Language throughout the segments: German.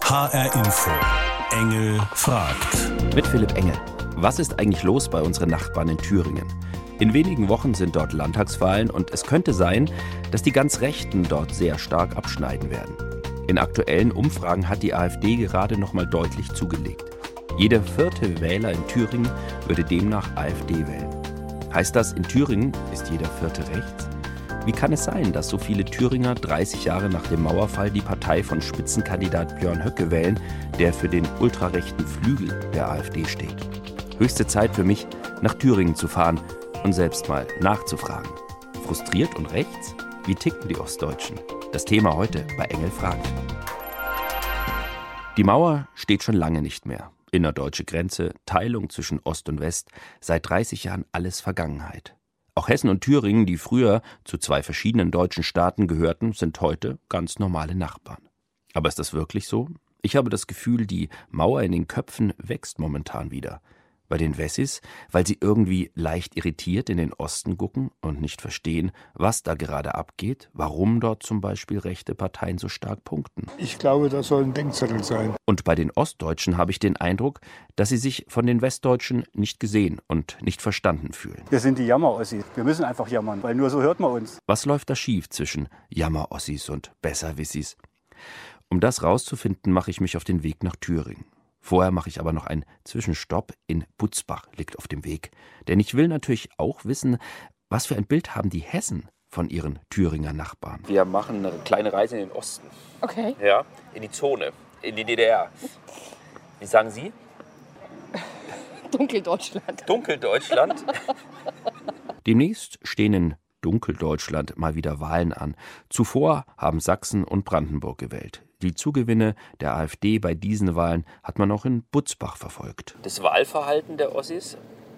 HR Info. Engel fragt. Mit Philipp Engel. Was ist eigentlich los bei unseren Nachbarn in Thüringen? In wenigen Wochen sind dort Landtagswahlen und es könnte sein, dass die ganz Rechten dort sehr stark abschneiden werden. In aktuellen Umfragen hat die AfD gerade noch mal deutlich zugelegt. Jeder vierte Wähler in Thüringen würde demnach AfD wählen. Heißt das, in Thüringen ist jeder vierte rechts? Wie kann es sein, dass so viele Thüringer 30 Jahre nach dem Mauerfall die Partei von Spitzenkandidat Björn Höcke wählen, der für den ultrarechten Flügel der AfD steht? Höchste Zeit für mich, nach Thüringen zu fahren und selbst mal nachzufragen. Frustriert und rechts? Wie ticken die Ostdeutschen? Das Thema heute bei Engel fragt. Die Mauer steht schon lange nicht mehr. Innerdeutsche Grenze, Teilung zwischen Ost und West, seit 30 Jahren alles Vergangenheit. Auch Hessen und Thüringen, die früher zu zwei verschiedenen deutschen Staaten gehörten, sind heute ganz normale Nachbarn. Aber ist das wirklich so? Ich habe das Gefühl, die Mauer in den Köpfen wächst momentan wieder. Bei den Wessis, weil sie irgendwie leicht irritiert in den Osten gucken und nicht verstehen, was da gerade abgeht, warum dort zum Beispiel rechte Parteien so stark punkten. Ich glaube, das soll ein Denkzettel sein. Und bei den Ostdeutschen habe ich den Eindruck, dass sie sich von den Westdeutschen nicht gesehen und nicht verstanden fühlen. Wir sind die Jammer-Ossis. Wir müssen einfach jammern, weil nur so hört man uns. Was läuft da schief zwischen Jammer-Ossis und Besserwissis? Um das rauszufinden, mache ich mich auf den Weg nach Thüringen. Vorher mache ich aber noch einen Zwischenstopp in Butzbach, liegt auf dem Weg. Denn ich will natürlich auch wissen, was für ein Bild haben die Hessen von ihren Thüringer Nachbarn. Wir machen eine kleine Reise in den Osten. Okay. Ja, in die Zone, in die DDR. Wie sagen Sie? Dunkeldeutschland. Dunkeldeutschland? Demnächst stehen in Dunkeldeutschland mal wieder Wahlen an. Zuvor haben Sachsen und Brandenburg gewählt. Die Zugewinne der AfD bei diesen Wahlen hat man auch in Butzbach verfolgt. Das Wahlverhalten der Ossis,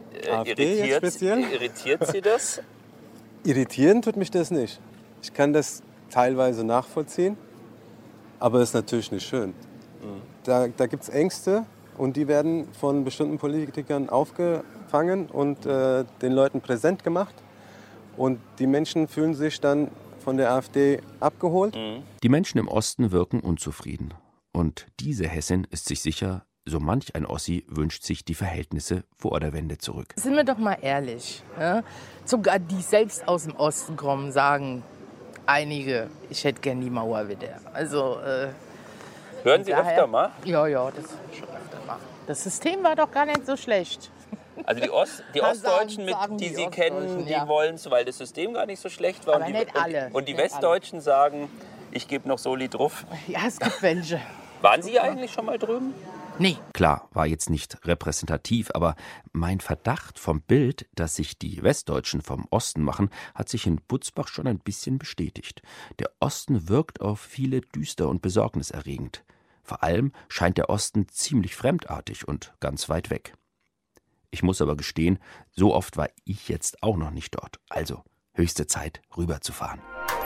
irritiert Sie das? Irritieren tut mich das nicht. Ich kann das teilweise nachvollziehen, aber es ist natürlich nicht schön. Da gibt es Ängste und die werden von bestimmten Politikern aufgefangen und den Leuten präsent gemacht. Und die Menschen fühlen sich dann von der AfD abgeholt. Die Menschen im Osten wirken unzufrieden. Und diese Hessin ist sich sicher, so manch ein Ossi wünscht sich die Verhältnisse vor der Wende zurück. Sind wir doch mal ehrlich. Ja? Sogar die selbst aus dem Osten kommen, sagen einige, ich hätte gern die Mauer wieder. Also, hören Sie öfter mal? Ja, das schon öfter mal. Das System war doch gar nicht so schlecht. Also die Ostdeutschen, die Sie kennen, die wollen es, weil das System gar nicht so schlecht war. Aber nicht alle. Und die Westdeutschen sagen, ich gebe noch Soli drauf. Ja, es gibt welche. Waren Sie eigentlich schon mal drüben? Nee. Klar, war jetzt nicht repräsentativ, aber mein Verdacht vom Bild, das sich die Westdeutschen vom Osten machen, hat sich in Butzbach schon ein bisschen bestätigt. Der Osten wirkt auf viele düster und besorgniserregend. Vor allem scheint der Osten ziemlich fremdartig und ganz weit weg. Ich muss aber gestehen, so oft war ich jetzt auch noch nicht dort. Also höchste Zeit, rüberzufahren.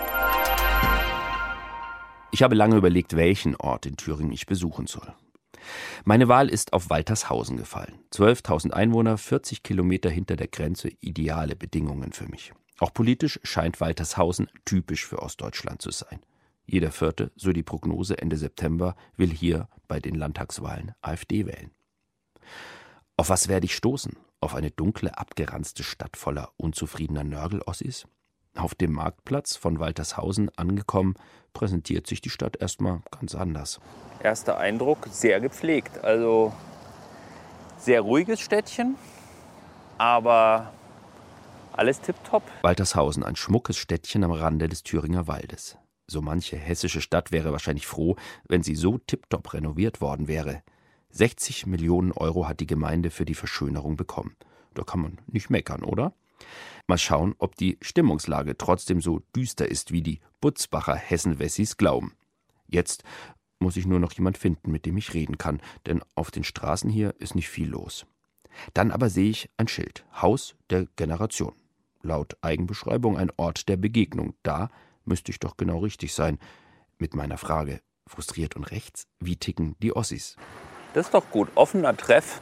Ich habe lange überlegt, welchen Ort in Thüringen ich besuchen soll. Meine Wahl ist auf Waltershausen gefallen. 12.000 Einwohner, 40 Kilometer hinter der Grenze, ideale Bedingungen für mich. Auch politisch scheint Waltershausen typisch für Ostdeutschland zu sein. Jeder Vierte, so die Prognose Ende September, will hier bei den Landtagswahlen AfD wählen. Auf was werde ich stoßen? Auf eine dunkle, abgeranzte Stadt voller unzufriedener Nörgel-Ossis? Auf dem Marktplatz von Waltershausen angekommen, präsentiert sich die Stadt erstmal ganz anders. Erster Eindruck, sehr gepflegt. Also sehr ruhiges Städtchen, aber alles tipptopp. Waltershausen, ein schmuckes Städtchen am Rande des Thüringer Waldes. So manche hessische Stadt wäre wahrscheinlich froh, wenn sie so tipptopp renoviert worden wäre. 60 Millionen Euro hat die Gemeinde für die Verschönerung bekommen. Da kann man nicht meckern, oder? Mal schauen, ob die Stimmungslage trotzdem so düster ist, wie die Butzbacher Hessen-Wessis glauben. Jetzt muss ich nur noch jemand finden, mit dem ich reden kann, denn auf den Straßen hier ist nicht viel los. Dann aber sehe ich ein Schild, Haus der Generation. Laut Eigenbeschreibung ein Ort der Begegnung. Da müsste ich doch genau richtig sein. Mit meiner Frage, frustriert und rechts, wie ticken die Ossis? Das ist doch gut, offener Treff.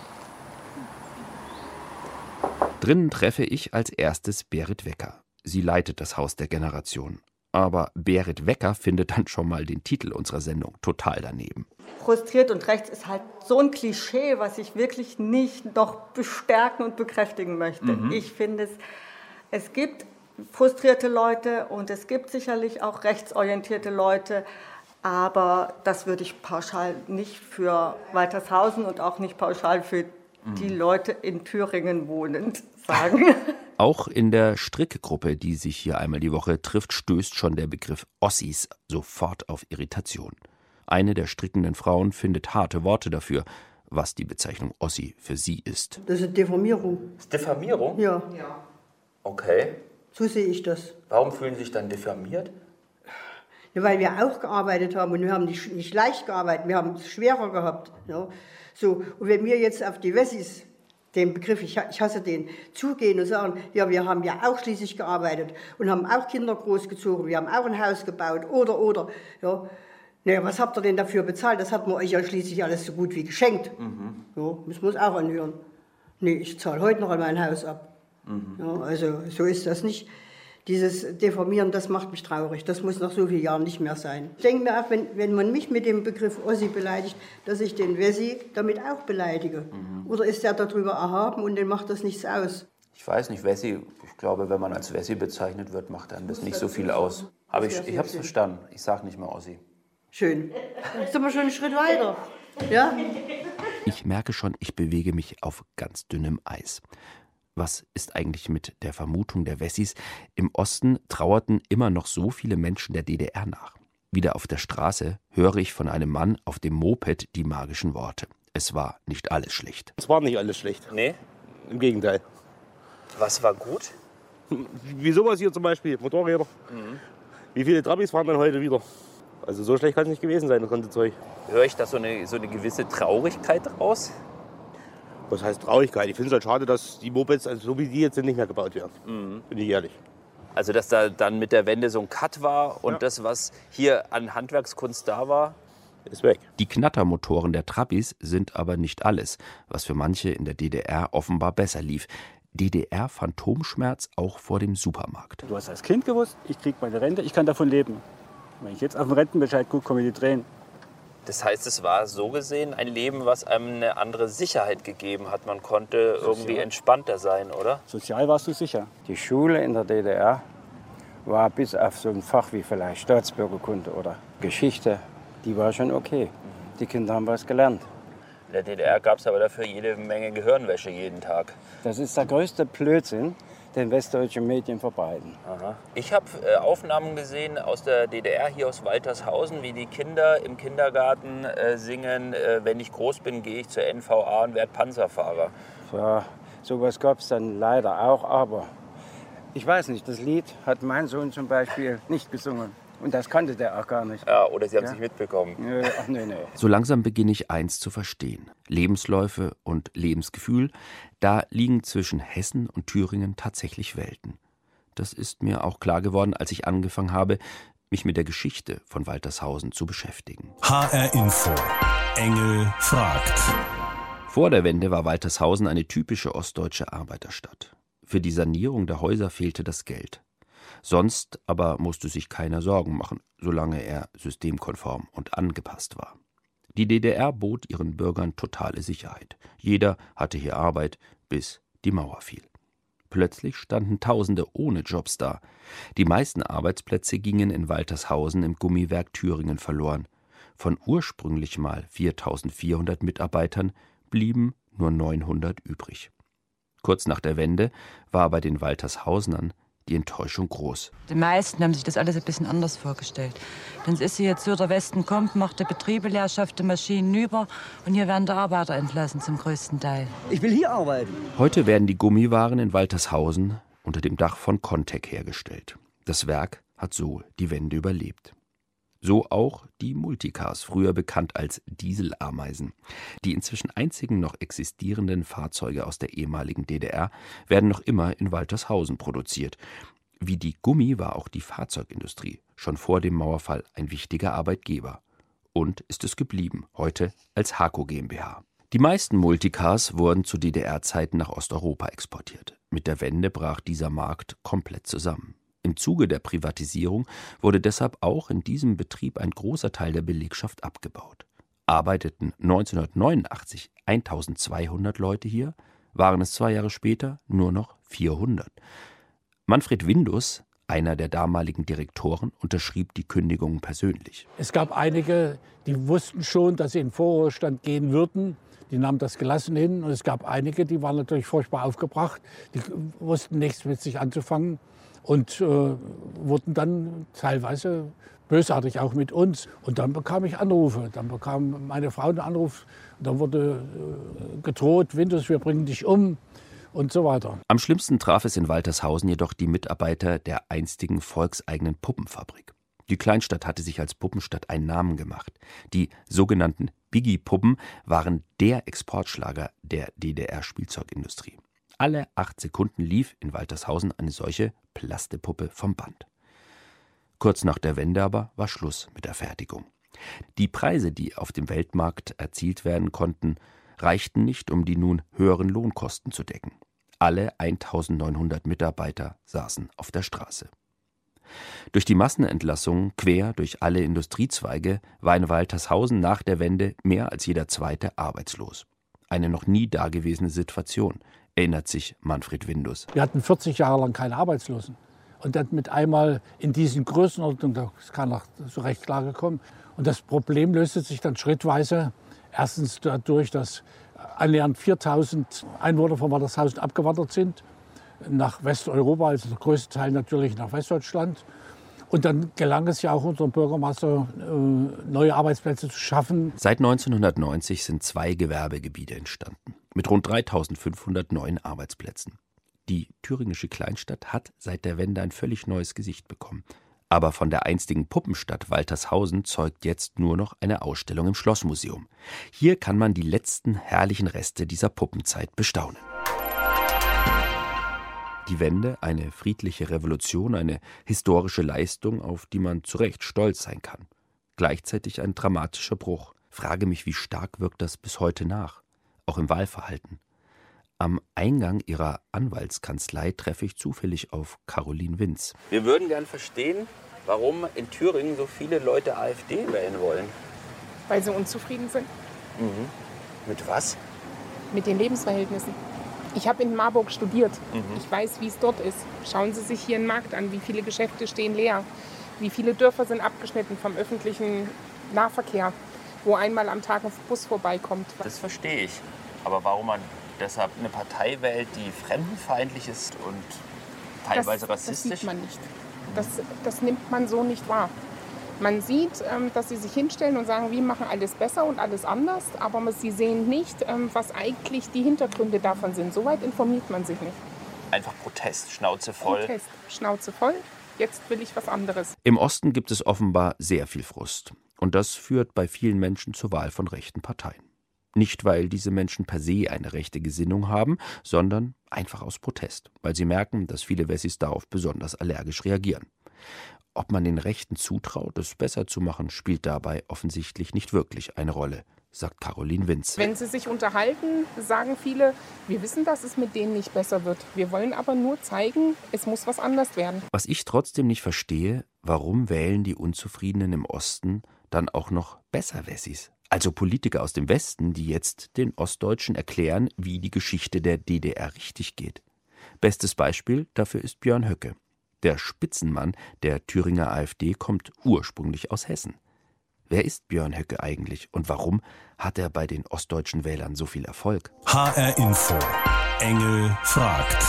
Drinnen treffe ich als erstes Berit Wecker. Sie leitet das Haus der Generation. Aber Berit Wecker findet dann schon mal den Titel unserer Sendung total daneben. frustriert und rechts ist halt so ein Klischee, was ich wirklich nicht noch bestärken und bekräftigen möchte. Ich finde, es gibt frustrierte Leute und es gibt sicherlich auch rechtsorientierte Leute, aber das würde ich pauschal nicht für Waltershausen und auch nicht pauschal für die Leute in Thüringen wohnend sagen. Auch in der Strickgruppe, die sich hier einmal die Woche trifft, stößt schon der Begriff Ossis sofort auf Irritation. Eine der strickenden Frauen findet harte Worte dafür, was die Bezeichnung Ossi für sie ist. Das ist eine Diffamierung. Ist Diffamierung? Ja. Okay. So sehe ich das. Warum fühlen Sie sich dann diffamiert? Ja, weil wir auch gearbeitet haben und wir haben nicht leicht gearbeitet, wir haben es schwerer gehabt. Ja. So, und wenn wir jetzt auf die Wessis, den Begriff, ich hasse den, zugehen und sagen, ja, wir haben ja auch schließlich gearbeitet und haben auch Kinder großgezogen, wir haben auch ein Haus gebaut oder. Ja. Naja, was habt ihr denn dafür bezahlt? Das hat man euch ja schließlich alles so gut wie geschenkt. Ja, müssen wir es auch anhören. Nee, ich zahle heute noch an mein Haus ab. Ja, also so ist das nicht. Dieses Deformieren, das macht mich traurig. Das muss nach so vielen Jahren nicht mehr sein. Ich denke mir auch, wenn man mich mit dem Begriff Ossi beleidigt, dass ich den Wessi damit auch beleidige. Oder ist der darüber erhaben und dem macht das nichts aus? Ich weiß nicht, Wessi, ich glaube, wenn man als Wessi bezeichnet wird, macht einem das nicht so viel aus. Aber ich habe es verstanden. Ich sage nicht mehr Ossi. Schön. Jetzt sind wir schon einen Schritt weiter. Ja? Ich merke schon, ich bewege mich auf ganz dünnem Eis. Was ist eigentlich mit der Vermutung der Wessis? Im Osten trauerten immer noch so viele Menschen der DDR nach. Wieder auf der Straße höre ich von einem Mann auf dem Moped die magischen Worte. Es war nicht alles schlecht. Es war nicht alles schlecht. Nee? Im Gegenteil. Was war gut? Wie sowas hier zum Beispiel, Motorräder. Wie viele Trabis fahren dann heute wieder? Also so schlecht kann es nicht gewesen sein, das ganze Zeug. Höre ich da so eine gewisse Traurigkeit raus? Was heißt Traurigkeit? Ich finde es halt schade, dass die Mopeds, also so wie die jetzt sind, nicht mehr gebaut werden. Bin ich ehrlich. Also dass da dann mit der Wende so ein Cut war und das, was hier an Handwerkskunst da war, ist weg. Die Knattermotoren der Trabis sind aber nicht alles, was für manche in der DDR offenbar besser lief. DDR-Phantomschmerz auch vor dem Supermarkt. Du hast als Kind gewusst, ich kriege meine Rente, ich kann davon leben. Wenn ich jetzt auf den Rentenbescheid gucke, kommen die Tränen. das heißt, es war so gesehen ein Leben, was einem eine andere Sicherheit gegeben hat. Man konnte irgendwie entspannter sein, oder? Sozial warst du sicher. Die Schule in der DDR war bis auf so ein Fach wie vielleicht Staatsbürgerkunde oder Geschichte, die war schon okay. Die Kinder haben was gelernt. In der DDR gab es aber dafür jede Menge Gehirnwäsche jeden Tag. Das ist der größte Blödsinn, den westdeutsche Medien verbreiten. Aha. Ich habe Aufnahmen gesehen aus der DDR, hier aus Waltershausen, wie die Kinder im Kindergarten singen, wenn ich groß bin, gehe ich zur NVA und werde Panzerfahrer. Ja, sowas gab es dann leider auch, aber ich weiß nicht, das Lied hat mein Sohn zum Beispiel nicht gesungen. Und das kannte der auch gar nicht. Ja, oder Sie haben es nicht mitbekommen. Ach, nee. So langsam beginne ich eins zu verstehen. Lebensläufe und Lebensgefühl, da liegen zwischen Hessen und Thüringen tatsächlich Welten. Das ist mir auch klar geworden, als ich angefangen habe, mich mit der Geschichte von Waltershausen zu beschäftigen. HR Info. Engel fragt. Vor der Wende war Waltershausen eine typische ostdeutsche Arbeiterstadt. Für die Sanierung der Häuser fehlte das Geld. Sonst aber musste sich keiner Sorgen machen, solange er systemkonform und angepasst war. Die DDR bot ihren Bürgern totale Sicherheit. Jeder hatte hier Arbeit, bis die Mauer fiel. Plötzlich standen Tausende ohne Jobs da. Die meisten Arbeitsplätze gingen in Waltershausen im Gummiwerk Thüringen verloren. Von ursprünglich mal 4.400 Mitarbeitern blieben nur 900 übrig. Kurz nach der Wende war bei den Waltershausenern die Enttäuschung groß. Die meisten haben sich das alles ein bisschen anders vorgestellt. Denn es ist hier jetzt so, der Westen kommt, macht die Betriebe leer, schafft die Maschinen über und hier werden die Arbeiter entlassen zum größten Teil. Ich will hier arbeiten. Heute werden die Gummiwaren in Waltershausen unter dem Dach von Contec hergestellt. Das Werk hat so die Wende überlebt. So auch die Multicars, früher bekannt als Dieselameisen. Die inzwischen einzigen noch existierenden Fahrzeuge aus der ehemaligen DDR werden noch immer in Waltershausen produziert. Wie die Gummi war auch die Fahrzeugindustrie schon vor dem Mauerfall ein wichtiger Arbeitgeber. Und ist es geblieben, heute als Haco GmbH. Die meisten Multicars wurden zu DDR-Zeiten nach Osteuropa exportiert. Mit der Wende brach dieser Markt komplett zusammen. Im Zuge der Privatisierung wurde deshalb auch in diesem Betrieb ein großer Teil der Belegschaft abgebaut. Arbeiteten 1989 1200 Leute hier, waren es 2 Jahre später nur noch 400. Manfred Windus, einer der damaligen Direktoren, unterschrieb die Kündigung persönlich. Es gab einige, die wussten schon, dass sie in den Vorruhestand gehen würden. Die nahmen das gelassen hin. Und es gab einige, die waren natürlich furchtbar aufgebracht. Die wussten nichts mit sich anzufangen und wurden dann teilweise bösartig auch mit uns. Und dann bekam ich Anrufe. Dann bekam meine Frau einen Anruf. Dann wurde gedroht, Windus, wir bringen dich um. Und so weiter. Am schlimmsten traf es in Waltershausen jedoch die Mitarbeiter der einstigen volkseigenen Puppenfabrik. Die Kleinstadt hatte sich als Puppenstadt einen Namen gemacht. Die sogenannten Biggie-Puppen waren der Exportschlager der DDR-Spielzeugindustrie. Alle 8 Sekunden lief in Waltershausen eine solche Plastepuppe vom Band. Kurz nach der Wende aber war Schluss mit der Fertigung. Die Preise, die auf dem Weltmarkt erzielt werden konnten, reichten nicht, um die nun höheren Lohnkosten zu decken. Alle 1900 Mitarbeiter saßen auf der Straße. Durch die Massenentlassungen quer durch alle Industriezweige war in Waltershausen nach der Wende mehr als jeder Zweite arbeitslos. Eine noch nie dagewesene Situation, erinnert sich Manfred Windus. Wir hatten 40 Jahre lang keine Arbeitslosen. Und dann mit einmal in diesen Größenordnungen, das kann auch so recht klar gekommen. Und das Problem löste sich dann schrittweise. Erstens dadurch, dass annähernd 4000 Einwohner von Waltershausen abgewandert sind nach Westeuropa, also der größte Teil natürlich nach Westdeutschland. Und dann gelang es ja auch unserem Bürgermeister, neue Arbeitsplätze zu schaffen. Seit 1990 sind 2 Gewerbegebiete entstanden, mit rund 3500 neuen Arbeitsplätzen. Die thüringische Kleinstadt hat seit der Wende ein völlig neues Gesicht bekommen. Aber von der einstigen Puppenstadt Waltershausen zeugt jetzt nur noch eine Ausstellung im Schlossmuseum. Hier kann man die letzten herrlichen Reste dieser Puppenzeit bestaunen. Die Wende, eine friedliche Revolution, eine historische Leistung, auf die man zu Recht stolz sein kann. Gleichzeitig ein dramatischer Bruch. Frage mich, wie stark wirkt das bis heute nach, auch im Wahlverhalten. Am Eingang ihrer Anwaltskanzlei treffe ich zufällig auf Caroline Winz. Wir würden gern verstehen, warum in Thüringen so viele Leute AfD wählen wollen. Weil sie unzufrieden sind. Mhm. Mit was? Mit den Lebensverhältnissen. Ich habe in Marburg studiert. Ich weiß, wie es dort ist. Schauen Sie sich hier einen Markt an, wie viele Geschäfte stehen leer. Wie viele Dörfer sind abgeschnitten vom öffentlichen Nahverkehr, wo einmal am Tag ein Bus vorbeikommt. Das verstehe ich. Aber warum man deshalb eine Partei wählt, die fremdenfeindlich ist und teilweise rassistisch? Das sieht man nicht. Das nimmt man so nicht wahr. Man sieht, dass sie sich hinstellen und sagen, wir machen alles besser und alles anders, aber sie sehen nicht, was eigentlich die Hintergründe davon sind. Soweit informiert man sich nicht. Einfach Protest, Schnauze voll. Protest, Schnauze voll, jetzt will ich was anderes. Im Osten gibt es offenbar sehr viel Frust. Und das führt bei vielen Menschen zur Wahl von rechten Parteien. Nicht, weil diese Menschen per se eine rechte Gesinnung haben, sondern einfach aus Protest, weil sie merken, dass viele Wessis darauf besonders allergisch reagieren. Ob man den Rechten zutraut, es besser zu machen, spielt dabei offensichtlich nicht wirklich eine Rolle, sagt Caroline Winz. Wenn sie sich unterhalten, sagen viele, wir wissen, dass es mit denen nicht besser wird. Wir wollen aber nur zeigen, es muss was anders werden. Was ich trotzdem nicht verstehe, warum wählen die Unzufriedenen im Osten dann auch noch Besserwessis? Also Politiker aus dem Westen, die jetzt den Ostdeutschen erklären, wie die Geschichte der DDR richtig geht. Bestes Beispiel dafür ist Björn Höcke. Der Spitzenmann der Thüringer AfD kommt ursprünglich aus Hessen. Wer ist Björn Höcke eigentlich und warum hat er bei den ostdeutschen Wählern so viel Erfolg? HR Info. Engel fragt.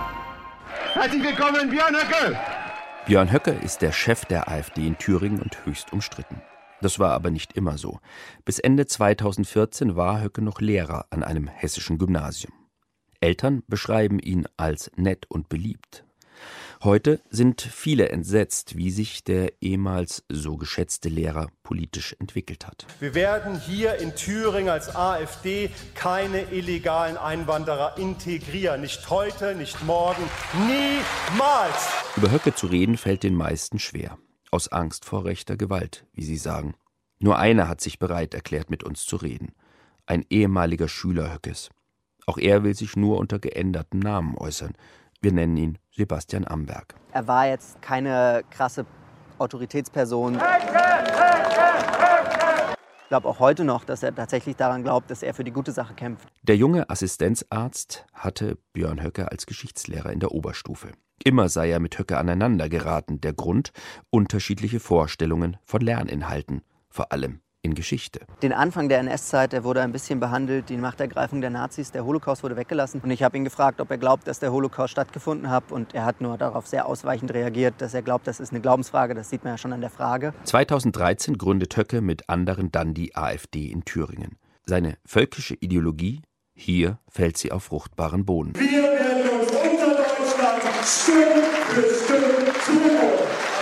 Herzlich willkommen, Björn Höcke! Björn Höcke ist der Chef der AfD in Thüringen und höchst umstritten. Das war aber nicht immer so. Bis Ende 2014 war Höcke noch Lehrer an einem hessischen Gymnasium. Eltern beschreiben ihn als nett und beliebt. Heute sind viele entsetzt, wie sich der ehemals so geschätzte Lehrer politisch entwickelt hat. Wir werden hier in Thüringen als AfD keine illegalen Einwanderer integrieren. Nicht heute, nicht morgen, niemals! Über Höcke zu reden fällt den meisten schwer. Aus Angst vor rechter Gewalt, wie sie sagen. Nur einer hat sich bereit erklärt, mit uns zu reden. Ein ehemaliger Schüler Höckes. Auch er will sich nur unter geändertem Namen äußern. Wir nennen ihn Sebastian Amberg. Er war jetzt keine krasse Autoritätsperson. glaube auch heute noch, dass er tatsächlich daran glaubt, dass er für die gute Sache kämpft. Der junge Assistenzarzt hatte Björn Höcke als Geschichtslehrer in der Oberstufe. Immer sei er mit Höcke aneinander geraten. Der Grund: unterschiedliche Vorstellungen von Lerninhalten, vor allem in Geschichte. Den Anfang der NS-Zeit, der wurde ein bisschen behandelt, die Machtergreifung der Nazis, der Holocaust wurde weggelassen. Und ich habe ihn gefragt, ob er glaubt, dass der Holocaust stattgefunden hat. Und er hat nur darauf sehr ausweichend reagiert, dass er glaubt, das ist eine Glaubensfrage. Das sieht man ja schon an der Frage. 2013 gründet Höcke mit anderen dann die AfD in Thüringen. Seine völkische Ideologie: hier fällt sie auf fruchtbaren Boden. Wir werden uns unter Deutschland Stück für Stück zurückholen.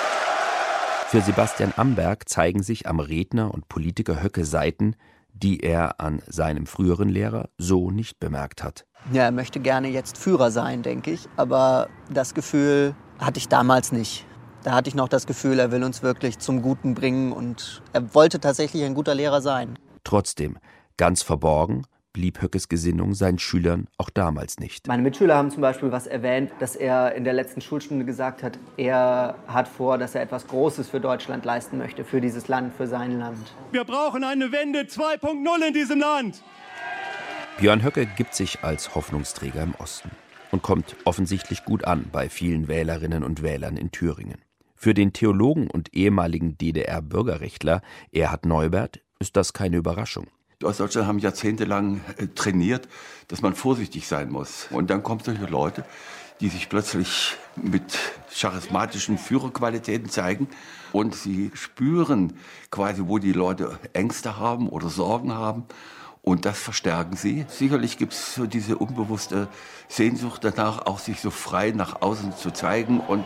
Für Sebastian Amberg zeigen sich am Redner und Politiker Höcke Seiten, die er an seinem früheren Lehrer so nicht bemerkt hat. Ja, er möchte gerne jetzt Führer sein, denke ich. Aber das Gefühl hatte ich damals nicht. Da hatte ich noch das Gefühl, er will uns wirklich zum Guten bringen. Und er wollte tatsächlich ein guter Lehrer sein. Trotzdem, ganz verborgen blieb Höckes Gesinnung seinen Schülern auch damals nicht. Meine Mitschüler haben zum Beispiel was erwähnt, dass er in der letzten Schulstunde gesagt hat, er hat vor, dass er etwas Großes für Deutschland leisten möchte, für dieses Land, für sein Land. Wir brauchen eine Wende 2.0 in diesem Land. Björn Höcke gibt sich als Hoffnungsträger im Osten und kommt offensichtlich gut an bei vielen Wählerinnen und Wählern in Thüringen. Für den Theologen und ehemaligen DDR-Bürgerrechtler Erhard Neubert ist das keine Überraschung. Die Ostdeutschen haben jahrzehntelang trainiert, dass man vorsichtig sein muss. Und dann kommen solche Leute, die sich plötzlich mit charismatischen Führerqualitäten zeigen. Und sie spüren quasi, wo die Leute Ängste haben oder Sorgen haben. Und das verstärken sie. Sicherlich gibt es so diese unbewusste Sehnsucht danach, auch sich so frei nach außen zu zeigen und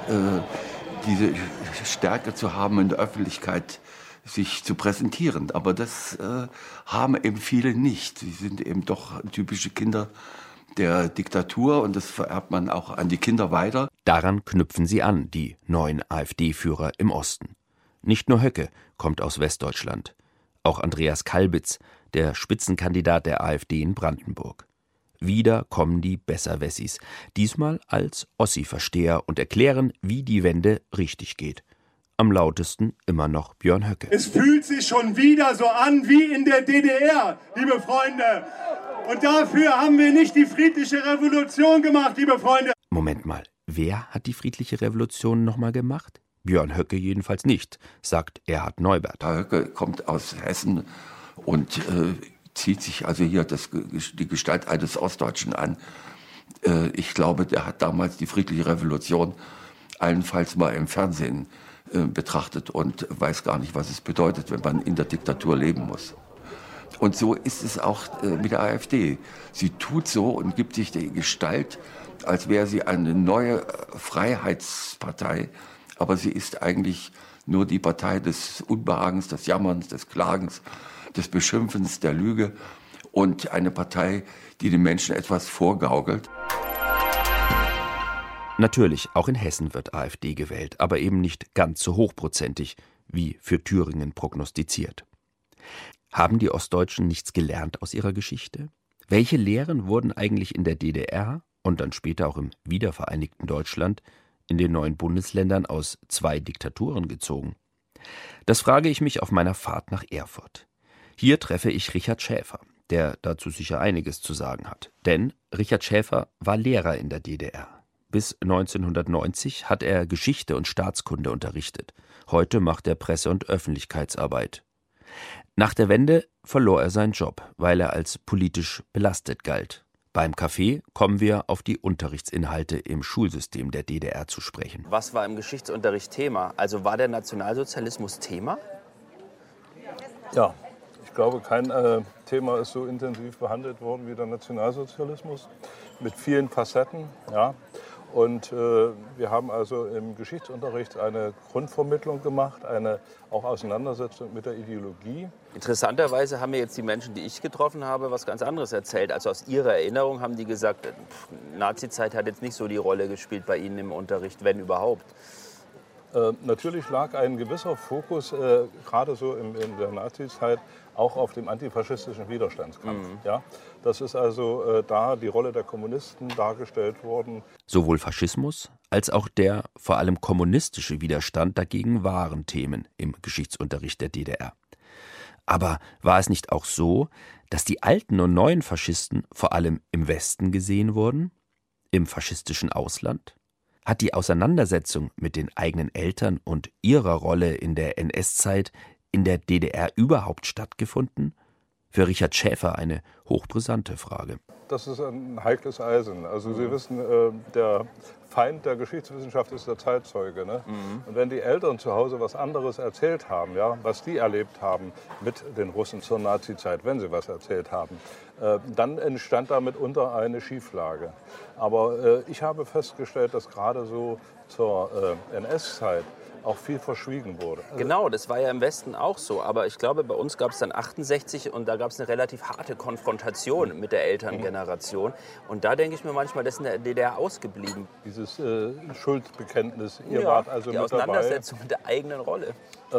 diese Stärke zu haben in der Öffentlichkeit, sich zu präsentieren. Aber das haben eben viele nicht. Sie sind eben doch typische Kinder der Diktatur und das vererbt man auch an die Kinder weiter. Daran knüpfen sie an, die neuen AfD-Führer im Osten. Nicht nur Höcke kommt aus Westdeutschland. Auch Andreas Kalbitz, der Spitzenkandidat der AfD in Brandenburg. Wieder kommen die Besserwessis, diesmal als Ossi-Versteher und erklären, wie die Wende richtig geht. Am lautesten immer noch Björn Höcke. Es fühlt sich schon wieder so an wie in der DDR, liebe Freunde. Und dafür haben wir nicht die friedliche Revolution gemacht, liebe Freunde. Moment mal, wer hat die friedliche Revolution nochmal gemacht? Björn Höcke jedenfalls nicht, sagt Erhard Neubert. Herr Höcke kommt aus Hessen und zieht sich also hier die Gestalt eines Ostdeutschen an. Ich glaube, der hat damals die friedliche Revolution allenfalls mal im Fernsehen betrachtet und weiß gar nicht, was es bedeutet, wenn man in der Diktatur leben muss. Und so ist es auch mit der AfD. Sie tut so und gibt sich die Gestalt, als wäre sie eine neue Freiheitspartei, aber sie ist eigentlich nur die Partei des Unbehagens, des Jammerns, des Klagens, des Beschimpfens, der Lüge und eine Partei, die den Menschen etwas vorgaukelt. Natürlich, auch in Hessen wird AfD gewählt, aber eben nicht ganz so hochprozentig, wie für Thüringen prognostiziert. Haben die Ostdeutschen nichts gelernt aus ihrer Geschichte? Welche Lehren wurden eigentlich in der DDR und dann später auch im wiedervereinigten Deutschland, in den neuen Bundesländern aus 2 Diktaturen gezogen? Das frage ich mich auf meiner Fahrt nach Erfurt. Hier treffe ich Richard Schäfer, der dazu sicher einiges zu sagen hat. Denn Richard Schäfer war Lehrer in der DDR. Bis 1990 hat er Geschichte und Staatskunde unterrichtet. Heute macht er Presse- und Öffentlichkeitsarbeit. Nach der Wende verlor er seinen Job, weil er als politisch belastet galt. Beim Café kommen wir auf die Unterrichtsinhalte im Schulsystem der DDR zu sprechen. Was war im Geschichtsunterricht Thema? Also war der Nationalsozialismus Thema? Ja, ich glaube, kein Thema ist so intensiv behandelt worden wie der Nationalsozialismus, mit vielen Facetten. Ja. Und wir haben also im Geschichtsunterricht eine Grundvermittlung gemacht, eine auch Auseinandersetzung mit der Ideologie. Interessanterweise haben mir jetzt die Menschen, die ich getroffen habe, was ganz anderes erzählt. Also aus ihrer Erinnerung haben die gesagt, Nazizeit hat jetzt nicht so die Rolle gespielt bei ihnen im Unterricht, wenn überhaupt. Natürlich lag ein gewisser Fokus, gerade so in der Nazizeit, auch auf dem antifaschistischen Widerstandskampf. Ja? Das ist also da die Rolle der Kommunisten dargestellt worden. Sowohl Faschismus als auch der vor allem kommunistische Widerstand dagegen waren Themen im Geschichtsunterricht der DDR. Aber war es nicht auch so, dass die alten und neuen Faschisten vor allem im Westen gesehen wurden? Im faschistischen Ausland? Hat die Auseinandersetzung mit den eigenen Eltern und ihrer Rolle in der NS-Zeit in der DDR überhaupt stattgefunden? Für Richard Schäfer eine hochbrisante Frage. Das ist ein heikles Eisen. Also Sie wissen, der Feind der Geschichtswissenschaft ist der Zeitzeuge. Ne? Und wenn die Eltern zu Hause was anderes erzählt haben, ja, was die erlebt haben mit den Russen zur Nazizeit, wenn sie was erzählt haben, dann entstand da mitunter eine Schieflage. Aber ich habe festgestellt, dass gerade so zur NS-Zeit auch viel verschwiegen wurde. Genau, das war ja im Westen auch so. Aber ich glaube, bei uns gab es dann 68 und da gab es eine relativ harte Konfrontation mit der Elterngeneration. Und da denke ich mir manchmal, das ist in der DDR ausgeblieben. Dieses Schuldbekenntnis, ihr wart also die mit dabei. Auseinandersetzung mit der eigenen Rolle.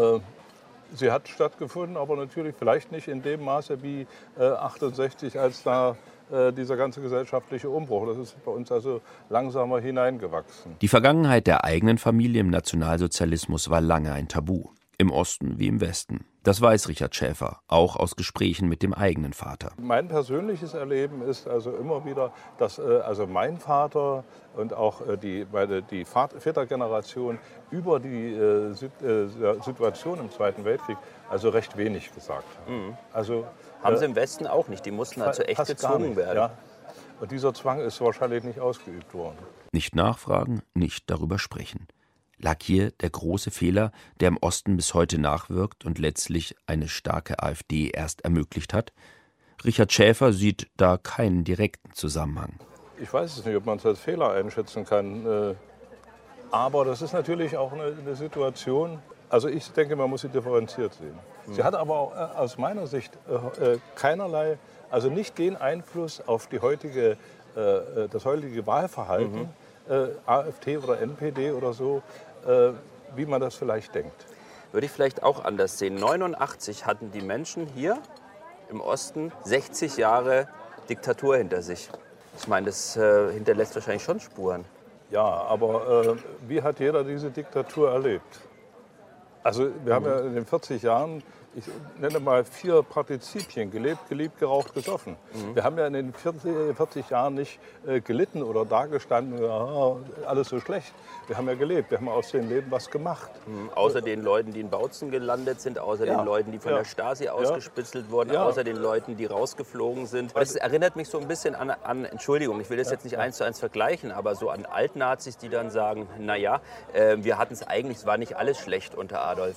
Sie hat stattgefunden, aber natürlich vielleicht nicht in dem Maße wie 68, als da dieser ganze gesellschaftliche Umbruch. Das ist bei uns also langsamer hineingewachsen. Die Vergangenheit der eigenen Familie im Nationalsozialismus war lange ein Tabu. Im Osten wie im Westen. Das weiß Richard Schäfer, auch aus Gesprächen mit dem eigenen Vater. Mein persönliches Erleben ist also immer wieder, dass also mein Vater und auch die Vätergeneration über die Situation im Zweiten Weltkrieg also recht wenig gesagt haben. Also, haben sie im Westen auch nicht. Die mussten also echt gezwungen werden. Ja. Und dieser Zwang ist wahrscheinlich nicht ausgeübt worden. Nicht nachfragen, nicht darüber sprechen. Lag hier der große Fehler, der im Osten bis heute nachwirkt und letztlich eine starke AfD erst ermöglicht hat? Richard Schäfer sieht da keinen direkten Zusammenhang. Ich weiß es nicht, ob man es als Fehler einschätzen kann. Aber das ist natürlich auch eine Situation, also ich denke, man muss sie differenziert sehen. Sie hat aber auch aus meiner Sicht keinerlei, also nicht den Einfluss auf das heutige Wahlverhalten, AfD oder NPD oder so, wie man das vielleicht denkt. Würde ich vielleicht auch anders sehen. 89 hatten die Menschen hier im Osten 60 Jahre Diktatur hinter sich. Ich meine, das hinterlässt wahrscheinlich schon Spuren. Ja, aber wie hat jeder diese Diktatur erlebt? Also wir haben ja in den 40 Jahren, ich nenne mal 4 Partizipien, gelebt, geliebt, geraucht, gesoffen. Wir haben ja in den 40 Jahren nicht gelitten oder dagestanden, alles so schlecht. Wir haben ja gelebt, wir haben aus dem Leben was gemacht. Außer den Leuten, die in Bautzen gelandet sind, außer den Leuten, die von der Stasi ausgespitzelt wurden, außer den Leuten, die rausgeflogen sind. Das erinnert mich so ein bisschen an Entschuldigung, ich will das jetzt nicht 1:1 vergleichen, aber so an Altnazis, die dann sagen, naja, wir hatten es eigentlich, es war nicht alles schlecht unter Adolf.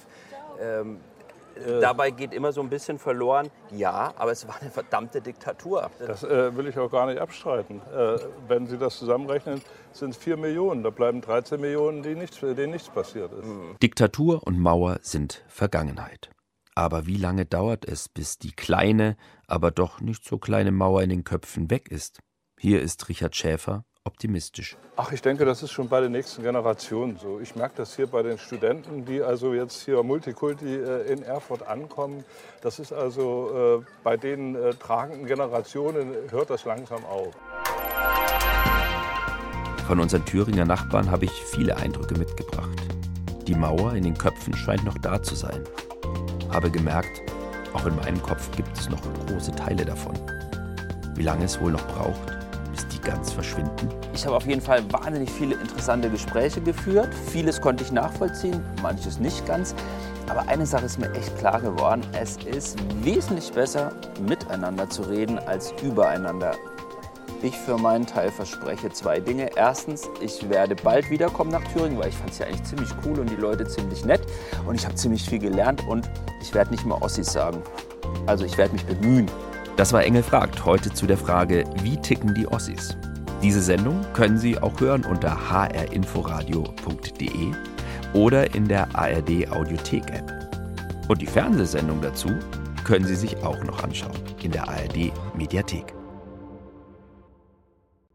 Dabei geht immer so ein bisschen verloren, ja, aber es war eine verdammte Diktatur. Das will ich auch gar nicht abstreiten. Wenn Sie das zusammenrechnen, sind es 4 Millionen. Da bleiben 13 Millionen, denen nichts passiert ist. Diktatur und Mauer sind Vergangenheit. Aber wie lange dauert es, bis die kleine, aber doch nicht so kleine Mauer in den Köpfen weg ist? Hier ist Richard Schäfer optimistisch. Ach, ich denke, das ist schon bei den nächsten Generationen so. Ich merke das hier bei den Studenten, die also jetzt hier Multikulti in Erfurt ankommen. Das ist also bei den tragenden Generationen hört das langsam auf. Von unseren Thüringer Nachbarn habe ich viele Eindrücke mitgebracht. Die Mauer in den Köpfen scheint noch da zu sein. Habe gemerkt, auch in meinem Kopf gibt es noch große Teile davon. Wie lange es wohl noch braucht, bis die ganz verschwinden? Ich habe auf jeden Fall wahnsinnig viele interessante Gespräche geführt. Vieles konnte ich nachvollziehen, manches nicht ganz. Aber eine Sache ist mir echt klar geworden. Es ist wesentlich besser, miteinander zu reden, als übereinander. Ich für meinen Teil verspreche 2 Dinge. Erstens, ich werde bald wiederkommen nach Thüringen, weil ich fand es ja eigentlich ziemlich cool und die Leute ziemlich nett. Und ich habe ziemlich viel gelernt und ich werde nicht mehr Ossis sagen. Also ich werde mich bemühen. Das war Engel fragt, heute zu der Frage, wie ticken die Ossis? Diese Sendung können Sie auch hören unter hrinforadio.de oder in der ARD Audiothek App. Und die Fernsehsendung dazu können Sie sich auch noch anschauen in der ARD Mediathek.